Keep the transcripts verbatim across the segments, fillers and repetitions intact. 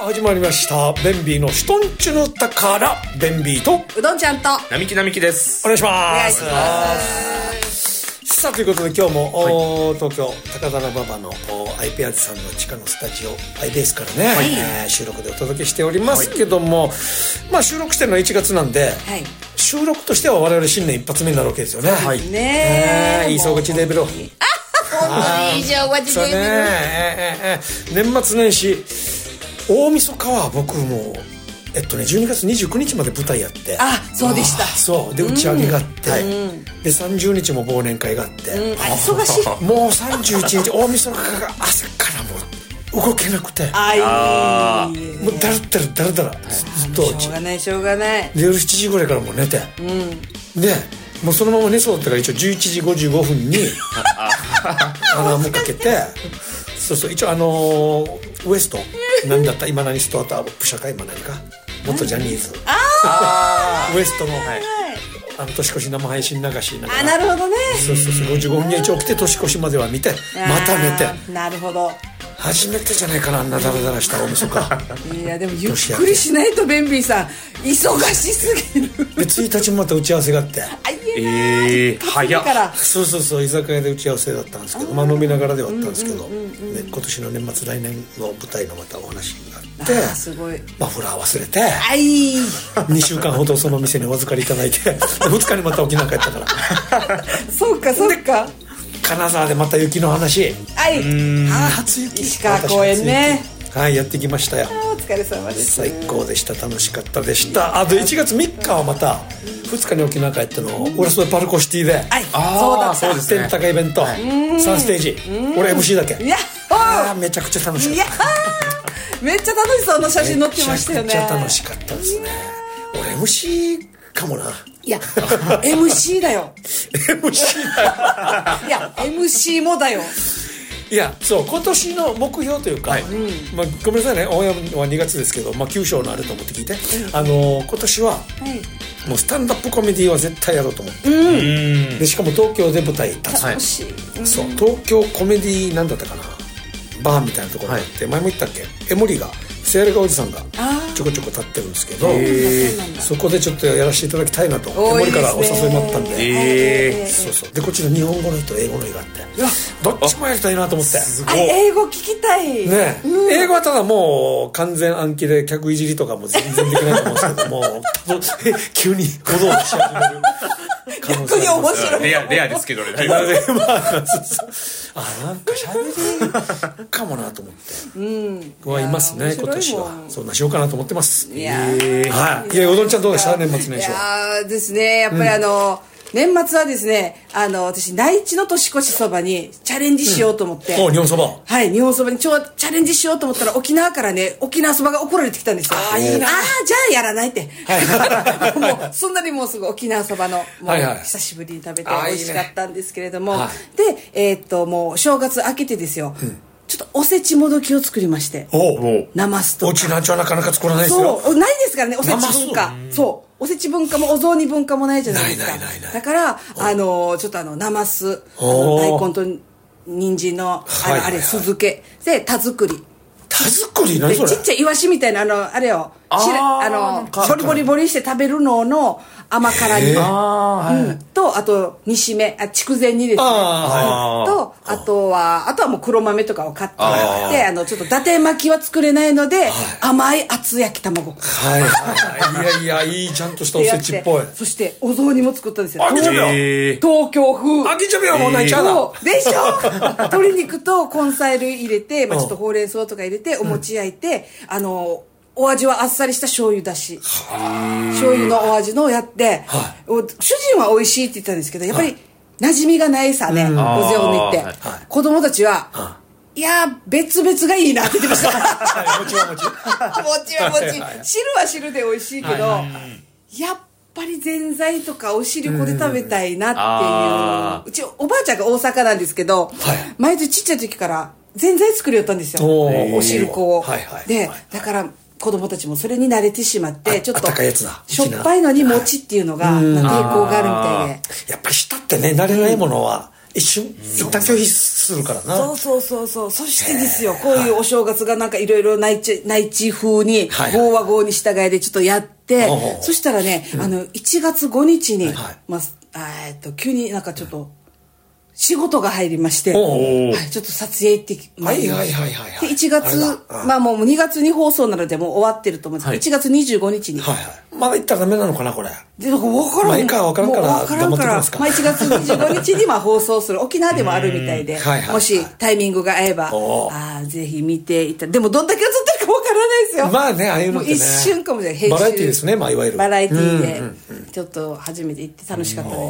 始まりましたベンビーのシュトンチュの宝。ベンビーとうどんちゃんと並木並木です。 お願いします。 お願いします。 さあということで今日も、 はい、 東京高田馬場のアイペアーズさんの地下のスタジオアイベースからね、はい、えー、収録でお届けしておりますけども、はい、まあ収録してるのはいちがつなんで、はい、収録としては我々新年一発目になるわけですよね。はい、ねえ、いい総口デビル。 本当にいい正月デビル。 ね、年末年始大晦日は僕もえっとねじゅうにがつにじゅうくにちまで舞台やって、 あ、そうでした。 そうで打ち上げがあって、うん、でさんじゅうにちも忘年会があって、うん、 あ、忙しい。 もうさんじゅういちにち大晦日が朝からもう動けなくて、 あいもうだらだらだらだらずっとしょうがないしょうがない。 で夜しちじぐらいからもう寝て、うん、でもうそのまま寝そうだったから一応じゅういちじごじゅうごふんにアラームかけて、そうそう、一応あのー、ウエスト何だった今何ストアとアップ社会今何か元ジャニーズあウエストの、はい、あの年越し生配信流しながら、 あ、なるほどね、 そうそうそう、ごじゅうごふんには一応起きて年越しまでは見てまた寝て、 なるほど、 初めてじゃないかな、あんなダラダラした大晦日。 いやでもゆっくりしないとベンビーさん忙しすぎる。 でついたちもまた打ち合わせがあって、 あ、いえない、えー、早っ。 そうそうそう、居酒屋で打ち合わせだったんですけど、まあ飲みながらではあったんですけど、うんうんうんうん、ね、今年の年末来年の舞台のまたお話があって、 あ、すごい、 マフラー忘れて、 あいにしゅうかんほどその店にお預かりいただいてふつかにまた沖縄帰ったからそうかそうか、 金沢でまた雪の話、 はい、 あ、初雪、 石川公園ね、 はい、やってきましたよ。 お疲れ様です。 最高でした、楽しかったでした。あといちがつみっかはまたふつかに沖縄帰っての俺それパルコシティで、はい、 そうだった、 そうですね、天高イベント、はい、さんステージ、俺 エムシー だけ、いやあめちゃくちゃ楽しかった。いやめっちゃ楽しそうな写真載ってましたよね。 めちゃくちゃ楽しかったですね。俺 エムシー かもな。 いやエムシー だよエムシー だよいや エムシー もだよ。 いや、そう、今年の目標というか、はい、まあ、ごめんなさいね、オンエアはにがつですけど、まあ、きゅうしょうのあると思って聞いて、うん、あの今年は、はい、もうスタンダップコメディは絶対やろうと思って、うん、でしかも東京で舞台立つ、 楽しい、 うん、そう、東京コメディなんだったかな、バーみたいなところがあって、はい、前も言ったっけ、エモリがセアレガおじさんがちょこちょこ立ってるんですけど、そこでちょっとやらせていただきたいなと、エモリからお誘いもあったんで、そうそう、でこっちの日本語の人英語の人があって、どっちもやりたいなと思って。 すごい、英語聞きたいね、うん、英語はただもう完全暗記で客いじりとかも全然できないと思うんですけども急に小道具し始める逆に面白い、 レア、レアですけどね、 まあ、なんか喋りかもなと思って、うん、はいますね、今年はそんなしようかなと思ってます。いやー、はい、いや、うどんちゃんどうでした、年末年始は。 いやですね、やっぱりあの、うん、年末はですね、あの私内地の年越しそばにチャレンジしようと思って、 うん、お、日本そば、はい、 日本そばにちょチャレンジしようと思ったら沖縄からね、沖縄そばが送られてきたんですよ。 ああ、いいなあ、 じゃあやらないって、はい、もうそんなにもうすぐ沖縄そばのもう久しぶりに食べて美味しかったんですけれども、いい、ね、はい、で、えー、っともう正月明けてですよ、うん、ちょっとおせちもどきを作りまして、おなますとか、 おちなんちはなかなか作らないですよ。 そう、ないですからね、おせち文化、そう、おせち文化もお雑煮文化もないじゃないですか。 ないないないない。 だからあのちょっとあのなます、あの大根と人参のあの、はいはいはい、あれ酢漬けで田作り。 田作り何それ？ ちっちゃいイワシみたいなあのあれをああのボリボリボリして食べるのの甘辛煮、あ、うん、とあと煮しめ、あ、筑前煮ですね、あ、とあとはあとはもう黒豆とかを買ってもらって、あのちょっと伊達巻きは作れないので、はい、甘い厚焼き卵、 はいはいはい、いやいや、いいちゃんとしたおせちっぽい。 そしてお雑煮も作ったんですよ。 あきちゃびよ、 東京風。 あきちゃびよ、もうないちゃうなでしょ鶏肉と根菜類入れて、まあ、ちょっとほうれん草とか入れてお餅焼いて、うん、あのお味はあっさりした醤油だし、醤油のお味のをやって、はい、主人は美味しいって言ったんですけど、やっぱり馴染みがないさね、お雑煮って、はい、子供たちは、はい、いや別々がいいなって言ってました餅は餅餅は餅汁は汁で美味しいけど、はい、やっぱりぜんざいとかお汁粉で食べたいなっていう、うちおばあちゃんが大阪なんですけど、はい、毎年ちっちゃい時からぜんざい作りよったんですよ、 お, お汁粉を、はいはい、でだから子供たちもそれに慣れてしまってちょっとしょっぱいのに餅っていうのが抵抗があるみたいで、 やっぱり舌ってね慣れないものは一瞬一旦拒否すするからな。 そうそうそうそう。そしてですよ、こういうお正月がなんかいろいろ内地内地風に号は号に従いでちょっとやって、はい、そしたらね、うん、あのいちがつごにちに、はい、まあえっと急になんかちょっと仕事が入りまして、はい、ちょっと撮影行ってまいりました。はいはいはいはい。でいちがつ、まあもうにがつに放送なのでもう終わってると思うんですけど、はい、いちがつにじゅうごにちに。 はいはい。まだ行ったらダメなのかなこれ。 で分からん。 まあいいか分からんから頑張ってきますか。 まあいちがつにじゅうごにちにまあ放送する沖縄でもあるみたいで、はいはいはい、もしタイミングが合えば、あぜひ見ていた。でもどんだけ映ってるか分からないですよ。 まあねああいうのってね。 もう一瞬かもしれない。 バラエティですねまあいわゆる。 バラエティでちょっと初めて行って楽しかったです。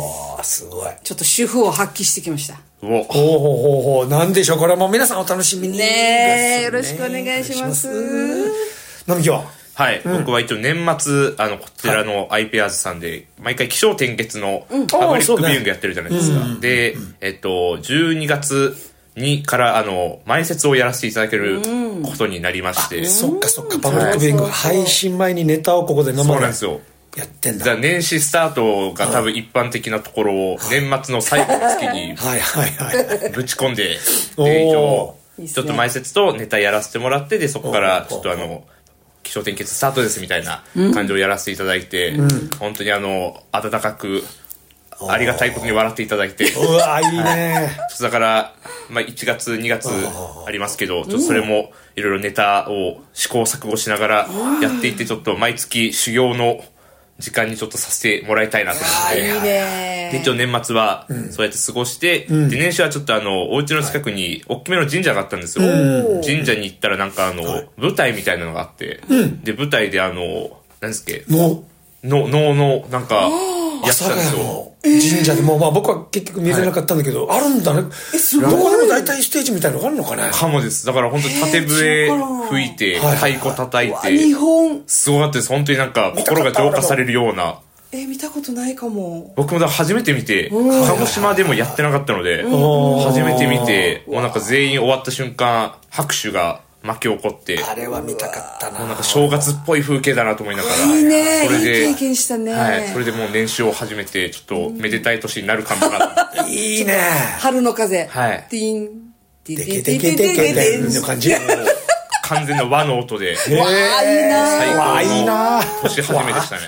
あすごい。 ちょっと主婦を発揮してきました。 おほうほうほうほうなんでしょうこれも皆さんお楽しみにねえよろしくお願いします。 並木ははい、うん、僕は一応年末あのこちらのアイペアーズさんで毎回起承転結のパブリックビューイングやってるじゃないですか、うん、で、えっとじゅうにがつにからあの前説をやらせていただけることになりまして、うん、 そっかそっかパブリックビューイング、はい、配信前にネタをここで生でそうなんですよやってんだ。 じゃあ年始スタートが多分一般的なところを年末の最後の月にぶち込んでで一応ちょっと前説とネタやらせてもらってでそこからちょっとあの起承転結スタートですみたいな感じをやらせていただいて、うん、本当にあの温かくありがたいことに笑っていただいてうわいいねだから、まあ、いちがつにがつありますけどちょっとそれもいろいろネタを試行錯誤しながらやっていってちょっと毎月修行の時間にちょっとさせてもらいたいなと思って、 いいねで一応年末はそうやって過ごして、うん、で年始はちょっとあのお家の近くに大きめの神社があったんですよ、うん、神社に行ったらなんかあの、はい、舞台みたいなのがあって、うん、で舞台であの何ですっけ能の能のなんかやってたんですよ神社でも、まあ、僕は結局見れなかったんだけど、はい、あるんだね。えすごいどこでも大体ステージみたいなのがあるのかね。 かもです。だから本当に縦笛吹いて太鼓叩いて日本すごかったです。本当になんか心が浄化されるような。 え見たことないかも。 僕もだ初めて見て鹿児島でもやってなかったので初めて見てもうなんか全員終わった瞬間拍手が巻き起こってあれは見たかったな。 もうなんか正月っぽい風景だなと思いながらいいねそれでいい経験したね、 はい、それでもう年始を始めてちょっとめでたい年になるかもないいね春の風はいティンティンティンティンティンティンティンティンの感じ完全な和の音でわーいいな最高いいな年始めでしたね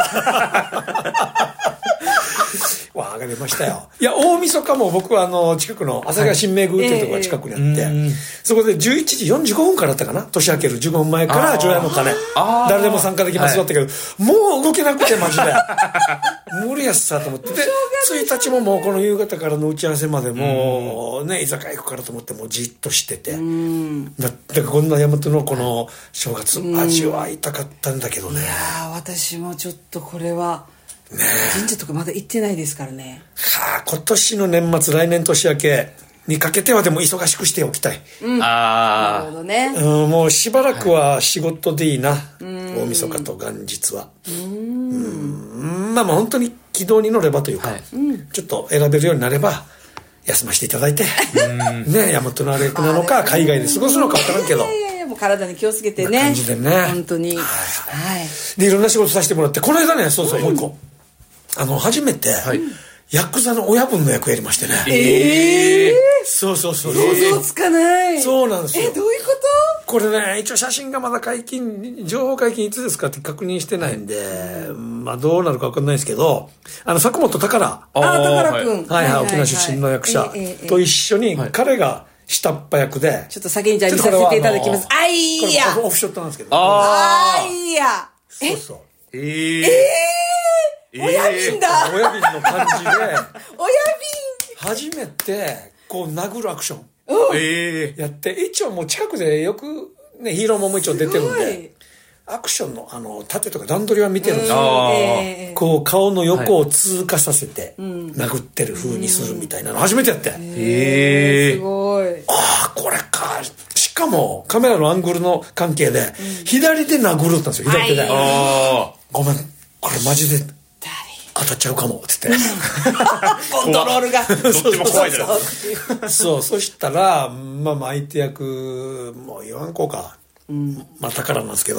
わあが出ましたよ。いや大晦日も僕はあの近くの朝霞新名宮っていうところが近くにあって、はいえー、そこでじゅういちじよんじゅうごふんからだったかな年明けるじゅうごふんまえから除夜の鐘誰でも参加できますよだったけど、はい、もう動けなくてマジで無理やっさと思ってでついたちももうこの夕方からの打ち合わせまでもうね居酒屋行くからと思ってもうじっとしててだからこんな大和のこの正月味わいたかったんだけどね。いや私もちょっとこれはね、神社とかまだ行ってないですからね。 はあ、今年の年末来年年明けにかけてはでも忙しくしておきたい、 うん、ああなるほどね、 うん、もうしばらくは仕事でいいな、はい、大晦日と元日はうんうんまあまあ本当に軌道に乗ればというか、はい、ちょっと選べるようになれば休ませていただいてね大和のあれなのか海外で過ごすのか分からんけどいやいやもう体に気をつけてね感じでね本当に、はいはい、でいろんな仕事させてもらってこの間ねそうそう、うん、もう一個あの初めて、はい、ヤクザの親分の役やりましてねええー、 そうそうそう想像つかないそうなんですよ。 えどういうことこれね一応写真がまだ解禁情報解禁いつですかって確認してないんで、まあどうなるか分かんないですけどあの佐久本宝あ宝くんはいはい沖縄出身の役者と一緒に彼が下っ端役でちょっと先にじゃあ見させていただきますあいいやオフショットなんですけどああいいやそうそうえー、 えー親瓶だ親瓶の感じで親瓶初めてこう殴るアクションえやって一応もう近くでよくねヒーローもも一応出てるんでアクションのあの盾とか段取りは見てるんですよ、えー、こう顔の横を通過させて殴ってる風にするみたいなの初めてやってへえー、すごいああこれかしかもカメラのアングルの関係で左で殴るったんですよ左手で、はい、ごめんこれマジで当たっちゃうかもって言ってコントロールがどっちも怖いじゃないそうそしたらまあ相手役もう言わんこうか、うん、まあ宝なんですけど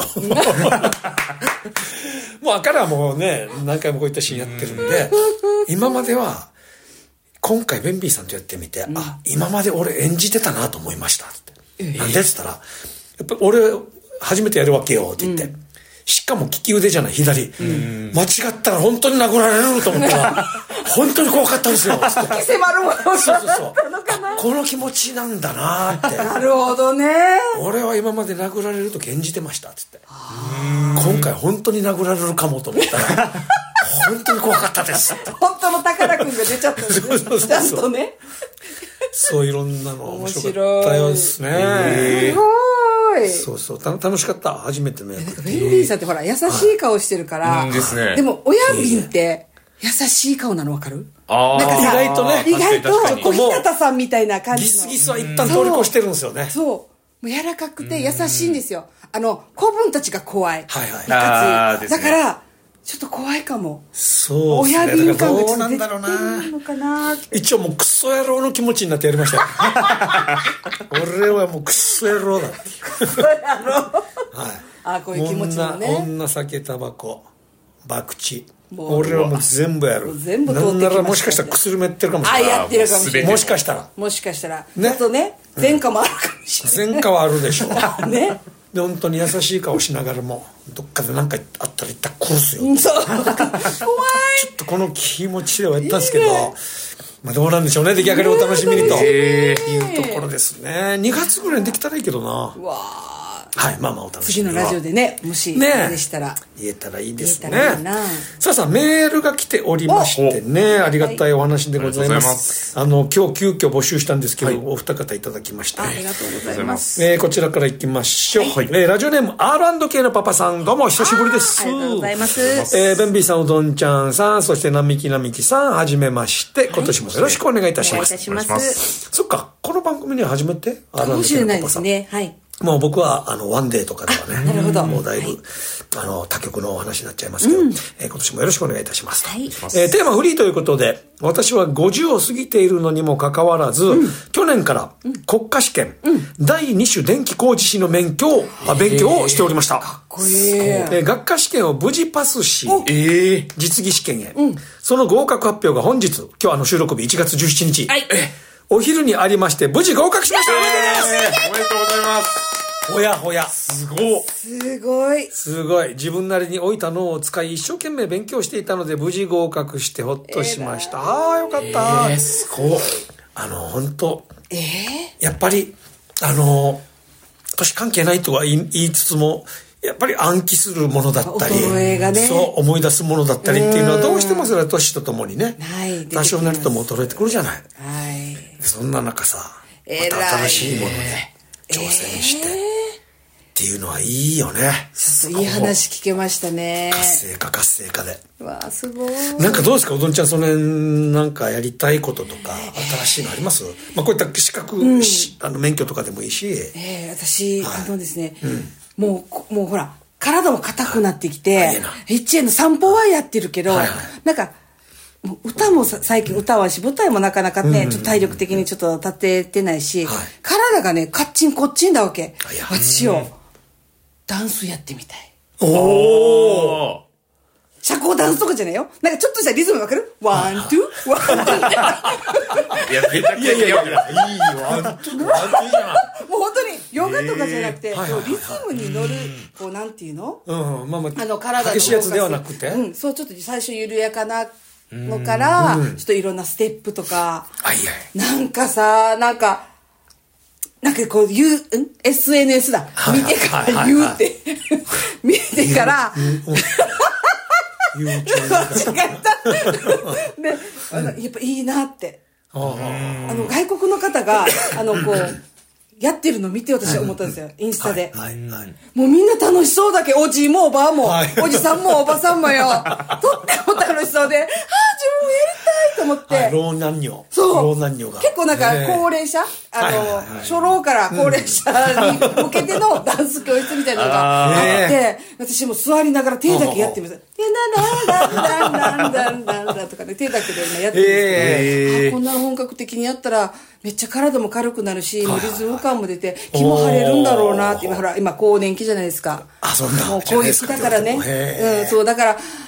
もう彼はもうね何回もこういったシーンやってるんで今までは今回ベンビーさんとやってみて、うん、あ今まで俺演じてたなと思いましたって、えー、なんでっつったらやっぱ俺初めてやるわけよって言って、うん、しかも利き腕じゃない左、うん、間違ったら本当に殴られると思ったら本当に怖かったんですよって迫るものそうそうそうこの気持ちなんだなってなるほどね俺は今まで殴られると演じてましたっつって今回本当に殴られるかもと思ったら本当に怖かったです本当の宝くんが出ちゃったんですねそうそうそうちゃんとねそういろんなの面白かったよですねすごいそうそうた楽しかった初めての役ベンビーさんってほら優しい顔してるから、 はい、ですね、 でも親瓶って優しい顔なの分かるあなんかさ意外とね意外と小日向さんみたいな感じのギスギスは一旦通り越してるんですよねそうもう柔らかくて優しいんですよあの子分たちが怖いはいはいかついだからちょっと怖いかもそうですね親瓶感がどうなんだろうなのかなって一応もうクソ野郎の気持ちになってやりましたよ俺はもうクソ野郎だってクソ野郎はいあこういう気持ちもね女、女酒タバコ博打俺はもう全部やる全部通ってきました、ね、 なんならもしかしたら薬もやってるかもしれないあやってるかもしれないもしかしたらもしかしたらねちょっとね前科もあるかもしれない前科はあるでしょうねで本当に優しい顔しながらもどっかで何かあったら一旦殺すよそう怖いちょっとこの気持ちではやったんですけどいい、ね、まあどうなんでしょうね出来上がりをお楽しみにというところですねにがつぐらいにできたらいいけどなうわはいまあまあお楽しみに次のラジオでねもしねでしたら言えたらいいですね言えたらいいなさあさあメールが来ておりましてねありがたいお話でございます、はい、あの今日急遽募集したんですけど、はい、お二方いただきましたありがとうございます、 えー、こちらからいきましょう、はいえー、ラジオネーム アールアンドケー のパパさんどうも久しぶりですありがとうございます、 えー、ベンビーさんうどんちゃんさんそして並木並木さんはじめまして今年もよろしくお願いいたします、 はい、お願いいたしますそっかこの番組には初めてかもしれないですねはいもう僕はあのワンデーとかではねなるほどもうだいぶ、はい、あの他局のお話になっちゃいますけど、うんえー、今年もよろしくお願いいたします、 はいえー、テーマフリーということで私はごじゅうを過ぎているのにもかかわらず、うん、去年から国家試験、うん、だいに種電気工事士の免許を、まあ、勉強をしておりましたかっこいい、えー、学科試験を無事パスし、えー、実技試験へ、うん、その合格発表が本日今日あの収録日いちがつじゅうしちにち、はい、お昼にありまして無事合格しました、 おめでとうございますほやほやすごいすごいすごい自分なりに置いた脳を使い一生懸命勉強していたので無事合格してほっとしました、えー、ああよかった、 えー、すごいあの本当、 えー、 やっぱりあの年関係ないとは言い、言いつつもやっぱり暗記するものだったり、 ね、 そう思い出すものだったりっていうのはどうしてもそれは年とともにね、 はい、 多少なりとも衰えてくるじゃない、 はい、 そんな中さまた新しいもので挑戦して、えーっていうのはいいよね。 ちょっといい話聞けましたね。 活性化活性化で。 わあすごい。 なんかどうですかおどんちゃんその辺なんかやりたいこととか新しいのあります？まあこういった資格、うん、あの免許とかでもいいし。 えー、私、はい、あのですね、うん、もうもうほら体も硬くなってきて、はい、一円の散歩はやってるけど、はいはい、なんか。歌も最近歌わし舞台もなかなかね、うん、ちょっと体力的にちょっと立ててないし、はい、体がねカッチンコッチンだわけ私をダンスやってみたいおお社交ダンスとかじゃないよなんかちょっとしたリズムわかるワンツーワンツーいやめちゃくちゃいいよいいよワンツーワンツーじゃんもう本当にヨガとかじゃなくて、えーはいはいはい、リズムに乗るこうなんていうの、 うんまあまあ、 あの体の激しいやつではなくて、 うん、そうちょっと最初緩やかなのから、うん、ちょっといろんなステップとか、 あいやなんかさなんかなんかこう言う エスエヌエス だ、はい、見てから言うって、はいはいはい、見てから言う違ったで、うん、やっぱいいなってあの外国の方があのこうやってるの見て私は思ったんですよ、はい、インスタで、はいはいはい、もうみんな楽しそうだけおじいもおばあも、はい、おじさんもおばさんもよとっても楽しそうで、はあ自分もやりたいと思って、はい、 老男女そう老男女が結構なんか高齢者、あの、はいはいはい、初老から高齢者に向けてのダンス教室みたいなのがあって、私も座りながら手だけやってみた。でダンダンダンダンダンダンダンとかね手だけで今やってるんですけど、あこんなの本格的にやったらめっちゃ体も軽くなるし、リズム感も出て気も晴れるんだろうなって今ほら今更年期じゃないですか。 あそんなもう更年期だからね、うんそうだから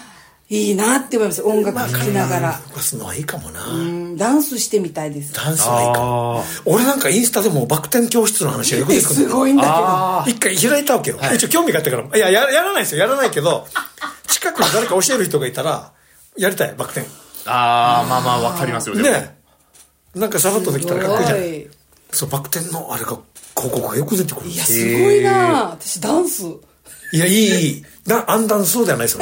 いいなって思います。音楽聴きながら動かすのはいいかもな。 うんダンスしてみたいです。 ダンスはいいかも。俺なんかインスタでもバク転教室の話がよく出てくる。 すごいんだけど一回開いたわけよ、はい、一応興味があったから、いや や, やらないですよ、やらないけど近くに誰か教える人がいたらやりたい、バク転。 ああまあまあわかりますよね。 なんかさらっとできたらかっこいいじゃない。そうバク転のあれが広告がよく出てくる。 いやすごいな。私ダンスいやいいいいだアンダンスそうではないですよ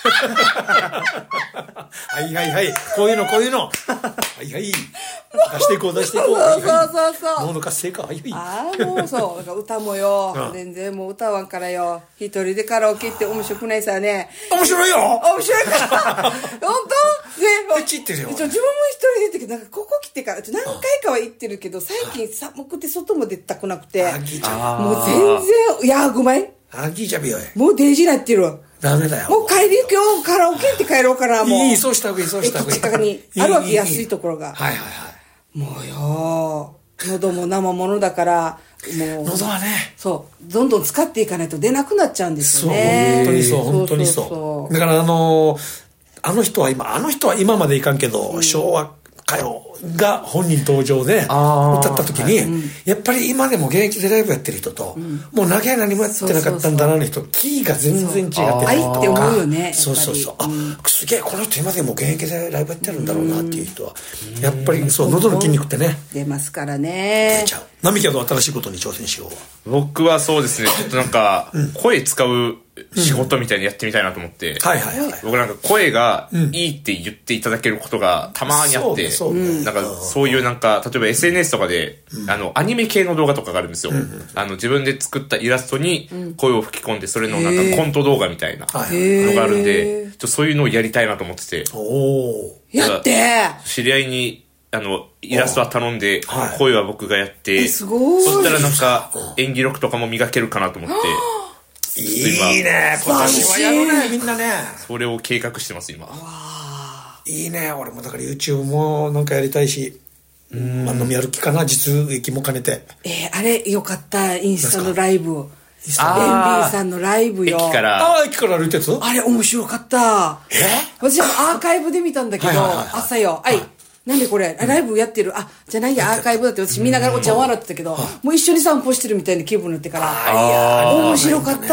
はいはいはいこういうのこういうのはいはい出していこう出していこう。 そうそうそうそう脳の活性化。はいはい。 ああもうそうだから歌もよ、うん、全然もう歌わんからよ。一人でカラオケって面白くないさね。 面白いよ。 面白いから本当ね。 めっちゃ行ってるよ。 自分も一人で行ってけどなんかここ来てから何回かは行ってるけど最近寒くて外も出たくなくてもう全然やぐまいあぎじゃびよい。 もうデイジーなってる。 ダメだよ。 もう帰り行くよ。カラオケって帰ろうかな。もういいそうした方がいいそうした方がいい。 近くにあるわけ安いところが。 はいはいはい。 もうよ喉も生ものだからもう喉はねそうどんどん使っていかないと出なくなっちゃうんですよね。 そう本当にそう本当にそう。だからあのあの人は今あの人は今までいかんけど、うん、昭和歌謡が本人登場で歌った時に、はいうん、やっぱり今でも現役でライブやってる人と、うん、もう長い何もやってなかったんだなの人キーが全然違って愛って思うよね。 そうそうそうあ、うん、すげえこの人今でも現役でライブやってるんだろうなっていう人は、うん、やっぱりそう喉の筋肉ってね出ますからね。 出ちゃう。並木は新しいことに挑戦しよう。 僕はそうですねちょっとなんか声使う仕事みたいにやってみたいなと思って、うん、 はいはいはい。 僕なんか声がいいって言っていただけることがたまにあって、うん、なんかそういうなんか例えば エスエヌエス とかで、うん、あのアニメ系の動画とかがあるんですよ、うん、あの自分で作ったイラストに声を吹き込んでそれのなんかコント動画みたいなのがあるんでちょっとそういうのをやりたいなと思ってて、 おやって知り合いにあのイラストは頼んで声は僕がやって、 はい、すごい。 そしたらなんか演技力とかも磨けるかなと思っていいね今年はやるねみんなね。 それを計画してます今。 いいね。俺もだから YouTube もなんかやりたいし、うん、まあ、飲み歩きかな実益も兼ねて。 えー、あれよかったインスタのライブ。エンビーさんのライブよ。 駅からああ駅から歩いたやつ。 あれ面白かった。 え私はアーカイブで見たんだけどはいはいはい、はい、朝よはい、はいなんでこれライブやってる、うん、あじゃないやアーカイブだって私見ながらお茶笑ってたけど、うん、もう一緒に散歩してるみたいな気分になってからあいや面白かった。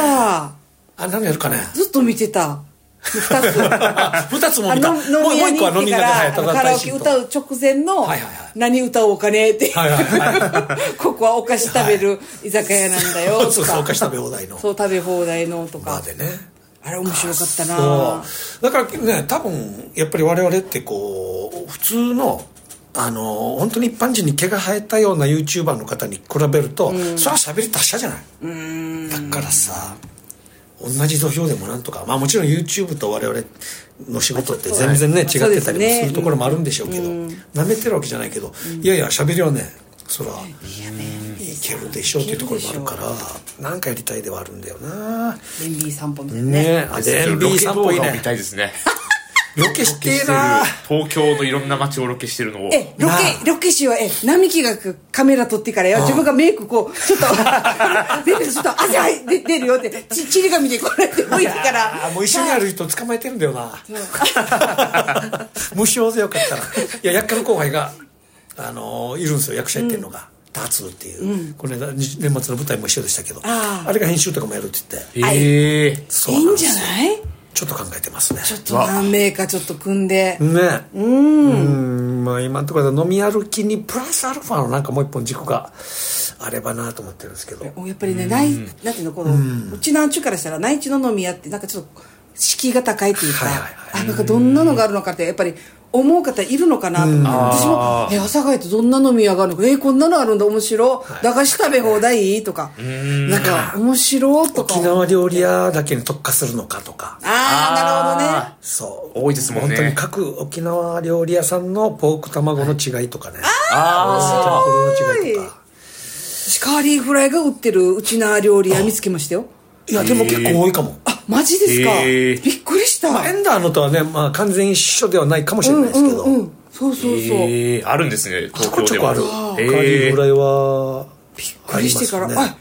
あ何やるかねずっと見てた二つ二つも見た。もう一個は飲みながらカラオケ歌う直前の何歌おうかねってここはお菓子食べる居酒屋なんだよとかそうそうお菓子食べ放題のそう食べ放題のとかまでね。 あれ面白かったな。 だからね多分やっぱり我々ってこう普通のあの本当に一般人に毛が生えたような YouTuber の方に比べると、うん、それは喋り達者じゃない。うんだからさ同じ土俵でもなんとかまあもちろん YouTube と我々の仕事って全然ね違ってたりもするところもあるんでしょうけど、うん、舐めてるわけじゃないけど、うん、いやいや喋りはねそらいけるでしょうっていうところもあるからなんかやりたいではあるんだよな。 デンビー散歩みたいなね。ねあデンビー散歩いいね。 見たいですね。 ロケしてーな。 東京のいろんな街をロケしてるのをえロケロケしはえ並木がカメラ撮ってからよ自分がメイクこうちょっとデンビーちょっと汗はい出るよってちちり紙でこうやって置いてからもう一緒に歩いと捕まえてるんだよな。無償でよかったらいや役家の後輩があのー、いるんですよ役者やってるのが、うん、タツっていう、うん、これ年末の舞台も一緒でしたけど あ, あれが編集とかもやるって言ってええー、 そういいんじゃない。 ちょっと考えてますね。 ちょっと何名かちょっと組んでねうんうんまあ今のところ飲み歩きにプラスアルファのなんかもう一本軸があればなと思ってるんですけどやっぱりねないなんていうのこのうちなんちゅうからしたら内地の飲み屋ってなんかちょっと敷居が高いというか、はいはいはい、あなんかどんなのがあるのかってやっぱり思う方いるのかなと思って、私もえ阿佐ヶ谷ってどんな飲み屋があるのかえこんなのあるんだ面白、はい、駄菓子食べ放題とかなんか面白とか沖縄料理屋だけに特化するのかとかああなるほどねそう多いですもんね。 本当に各沖縄料理屋さんのポーク卵の違いとかね、はい、 ああ面白いとかカーリーフライが売ってるうちな料理屋見つけましたよ。 いやでも結構多いかも。 あマジですか。びっくりした、 まあ、エンダーのとはね、まあ、完全一緒ではないかもしれないですけど、うんうんうん、 そうそうそう、 えー、あるんですね東京でも。 ちょこちょこある、えー、カーリーフライはびっくりしてから、ね、あ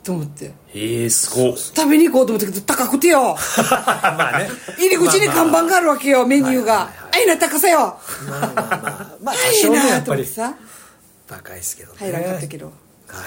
と思って。 ええ、すごい。 食べに行こうと思ったけど高くてよ。まあね。入り口に看板があるわけよ、メニューが。あいな高さよ。 まあまあまあ。まあ多少ねやっぱり高いですけどね。 入らんかったけど。 はい。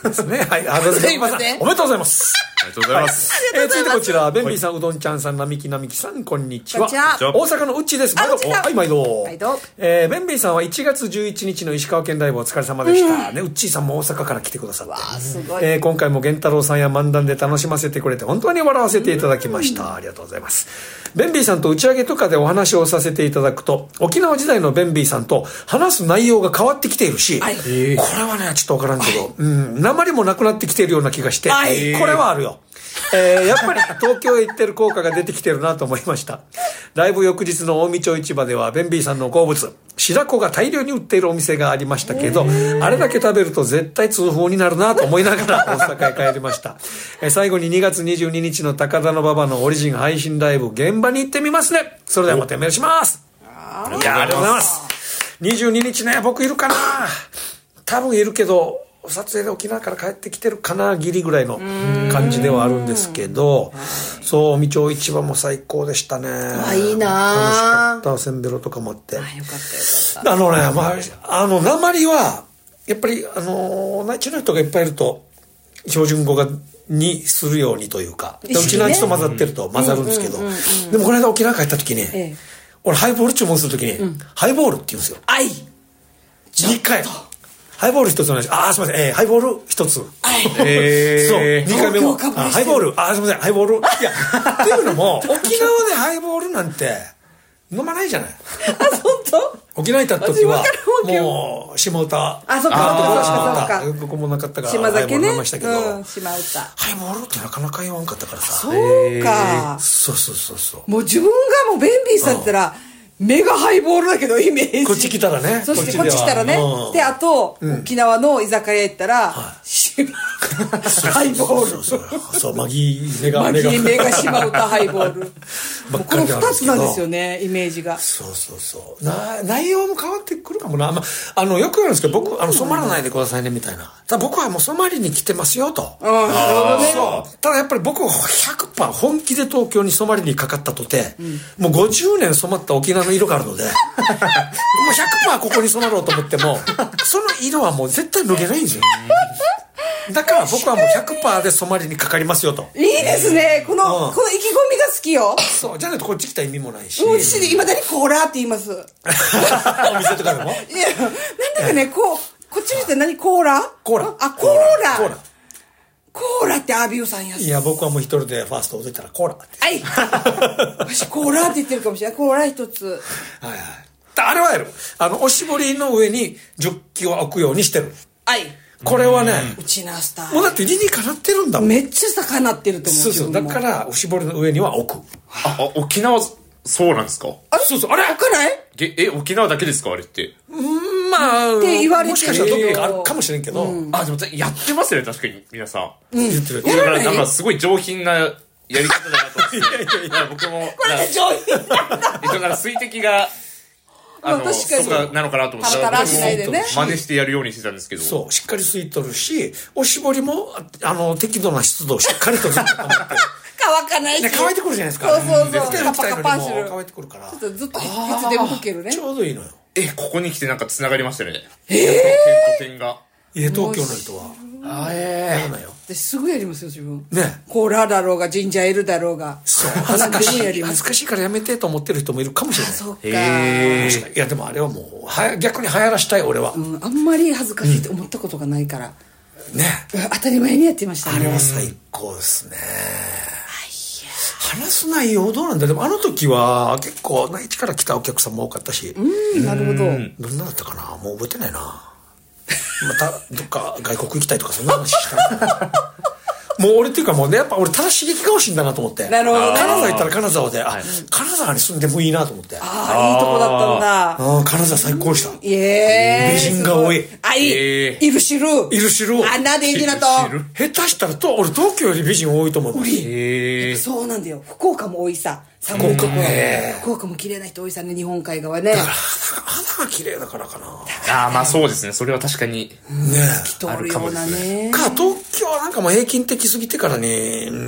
ですね。はい。ありがとうございます。おめでとうございます。 ありがとうございます。 えー、続いてこちら、ベンビーさん、うどんちゃんさん、並木並木さん、こんにちは。 こんにちは。 大阪のうっちーです。毎度。はい、毎度。 毎度。 えー、ベンビーさんはいちがつじゅういちにちの石川県ライブお疲れ様でした。うん、ね、うっちーさんも大阪から来てくださって。わー、すごい。 えー、今回も源太郎さんや漫談で楽しませてくれて、本当に笑わせていただきました。うん、ありがとうございます。ベンビーさんと打ち上げとかでお話をさせていただくと、沖縄時代のベンビーさんと話す内容が変わってきているし、はい、これはね、ちょっとわからんけど、はい、うん、鉛もなくなってきているような気がして、はい、これはあるよ。えー、やっぱり東京へ行ってる効果が出てきてるなと思いました。ライブ翌日の近江町市場ではベンビーさんの好物白子が大量に売っているお店がありましたけど、あれだけ食べると絶対痛風になるなと思いながら大阪へ帰りました。えー、最後ににがつにじゅうににちの高田馬場のオリジン配信ライブ現場に行ってみますね。それではまたメールします。ありがとうございます。にじゅうににちね、僕いるかな、多分いるけど撮影で沖縄から帰ってきてるかなギリぐらいの感じではあるんですけど、そう近江町市場も最高でしたね。 あ、いいな。 楽しかった。せんべろとかもあって。 あ、よかったよかった。 あのね、まああの鉛はやっぱりあの内地の人がいっぱいいると標準語がにするようにというか、うちの人と混ざってると混ざるんですけど、でもこの間沖縄帰った時に、ええ、俺ハイボール注文する時に、うん、ハイボールって言うんですよ。 あいにかいハイボール一つお願いします。あー、すみません。えー、ハイボール一つ。 はい。 えー、そう。にかいめも。あ、ハイボール。あー、すみません。ハイボール。いや、っていうのも、沖縄でハイボールなんて飲まないじゃない。 あ、本当？ 沖縄行った時は、もう、下歌。 あ、そっか、そっか、そっか。 ここもなかったから、 島酒ね。 飲みましたけど。 うん、島歌。 ハイボールってなかなか言わんかったからさ。 そうか。 そうそうそうそう。 もう自分がもうベンビーさんって言ったら、メガハイボールだけどイメージ。 こっち来たらね。 そしてこっち来たらね。で、あと、沖縄の居酒屋行ったら、ハイボール。 そうそうそう。マギーメガ、 マギーメガ島歌ハイボール。この二つなんですよね、イメージが。 そうそうそう。な、内容も変わってくるかもな。まあ、あの、よく言うんですけど、僕、あの、染まらないでくださいね、みたいな。ただ僕はもう染まりに来てますよ、と。 うん、なるほどね。 そう。ただやっぱり僕は ひゃくパーセント 本気で東京に染まりにかかったとて、もうごじゅうねん染まった沖縄の色があるので、もう ひゃくパーセント ここに染まろうと思っても、その色はもう絶対脱げないんですよ。だから僕はもう ひゃくパーセント で染まりにかかりますよと。 いいですね。この、うん、この意気込みが好きよ。 そう。じゃないとこっち来た意味もないし。 もう私で今だにコーラって言います。お店とかでもいや、なんだかね、こう、こっちにして何コーラコーラ。 あ、コーラ。コーラ。コーラってアビューさんやつ。 いや、僕はもう一人でファーストを出たらコーラって。 はい。私コーラって言ってるかもしれない。コーラ一つ。 はいはい。あれはやる。あの、おしぼりの上にジョッキを置くようにしてる。 はい。 これはね、 うちなスター。 もうだって理にかなってるんだもん。 めっちゃかなってると思う。 そうそう。だから、おしぼりの上には置く。 あ、沖縄、そうなんですか？ あれそうそう。あれ置かない？ え、沖縄だけですかあれって。 うん、まあ、 って言われてる。 もしかしたらどこかあるかもしれんけど。うん、 あ、でもやってますよね、確かに、皆さん。 うん。 言ってる。 だから、なんかすごい上品なやり方だなと思って。いやいやいや、僕も。 これ上品だな。 だから水滴が、あの、確かに。とかなのかなと思って。 タラタラしないでね。 真似してやるようにしてたんですけど。 そう、しっかり吸い取るし、おしぼりも、あの、適度な湿度をしっかりとずっと保って。 乾かないし。 乾いてくるじゃないですか。 そうそうそう。 カパカパする。乾いてくるから。 ちょっとずっといつでも拭けるね。 ちょうどいいのよ。 え、ここに来てなんか繋がりましたね。 えぇ、ー、点と点が。 いや、東京の人は。 あええー。私すぐやりますよ、自分。 ね。 コーラだろうが、ジンジャーエールだろうが。 そう。恥ずかしい。恥ずかしいからやめてと思ってる人もいるかもしれない。 そうか。 いや、でもあれはもう、は逆に流行らしたい、俺は。 うん、あんまり恥ずかしいって思ったことがないから。 ね。 当たり前にやってましたね。 あれは最高ですね。話す内容どうなんだ。でもあの時は結構内地から来たお客さんも多かったし。 うん、なるほど。どんなだったかな、もう覚えてないな。またどっか外国行きたいとかそんな話したもう俺っていうかもうね、やっぱ俺ただ刺激が欲しいんだなと思って。 なるほどね。 金沢行ったら金沢で、あ、はい、金沢に住んでもいいなと思って。 ああ、いいとこだったんだ。 ああ、金沢最高でした。 イエーイ。 美人が多い。 あ、いい。いるしる。 いるしる。 あんなでいいなと。 下手したらと、俺東京より美人多いと思う。 へえ。そうなんだよ。福岡も多いさ。 福岡も。 福岡も綺麗な人多いさね、日本海側ね。 だから、 が綺麗だからかな。 ああ、まあそうですね。それは確かに。 ねえ。あるかもですね。 か、東京はなんかもう平均的すぎてからね、うん、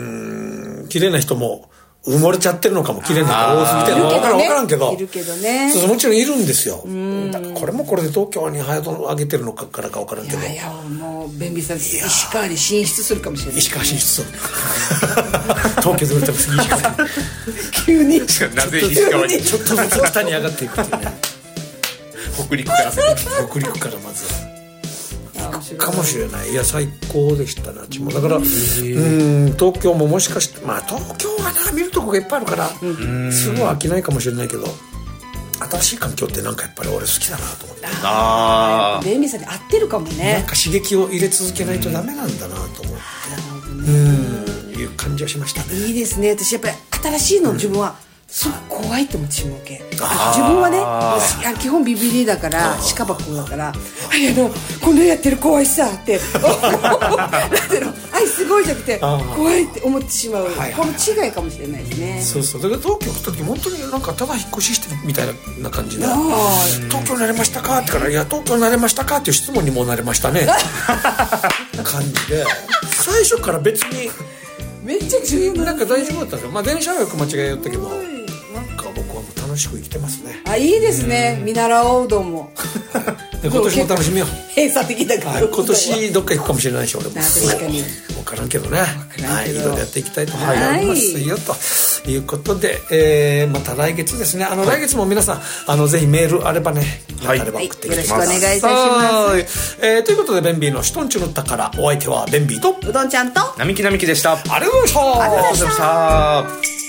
綺麗な人も埋もれちゃってるのかも、綺麗な人多すぎてるのか分からん、分からんけど。 いるけどね。 そう、もちろんいるんですよ。だからこれもこれで東京にハードル上げてるのかからか分からんけど。 いやいや、もう、便利さん、石川に進出するかもしれない。 石川進出する。東京で売ったら次石川に。 急に。 なぜ石川にちょっとずつ下に上がっていくっていうね。 北陸から北陸からまずかもしれない。いや最高でしたな。ちもだからうん東京ももしかしてまあ東京はな見るとこがいっぱいあるからすごい飽きないかもしれないけど、新しい環境ってなんかやっぱり俺好きだなと思って。 ああ便利さに合ってるかもね。 なんか刺激を入れ続けないとダメなんだなと思ってうんいう感じはしましたね。 いいですね。私やっぱり新しいの自分はすごい怖いって思ってしまうけ。自分はね基本ビビリだから鹿箱だからあいやのこんなやってる怖いさってなんていうのあいすごいじゃなくて怖いって思ってしまう、はいはい、この違いかもしれないですね。 そうそうだから東京来た時本当になんかただ引っ越ししてるみたいな感じで東京になれましたかってからいや東京になれましたかっていう質問にもなれましたね感じで最初から別にめっちゃ重要なんか大丈夫だったんですよ。まあ電車はよく間違えよったけどなんか僕はもう楽しく生きてますね。 あいいですね。見習おうどんも今年も楽しみよう。 閉鎖的だから、はい、 今年どっか行くかもしれないし俺も確かに分からんけどね。はい、いろいろやっていきたいと思いますよ、はい、ということで、えー、また来月ですね。あの、はい、来月も皆さんあのぜひメールあればね、はい、あれば送ってきてください、 はい、よろしくお願いいたします。 えー、ということでベンビーのシトンチュの宝お相手はベンビーとうどんちゃんと並木並木でした。ありがとうございました。 ありがとうございました。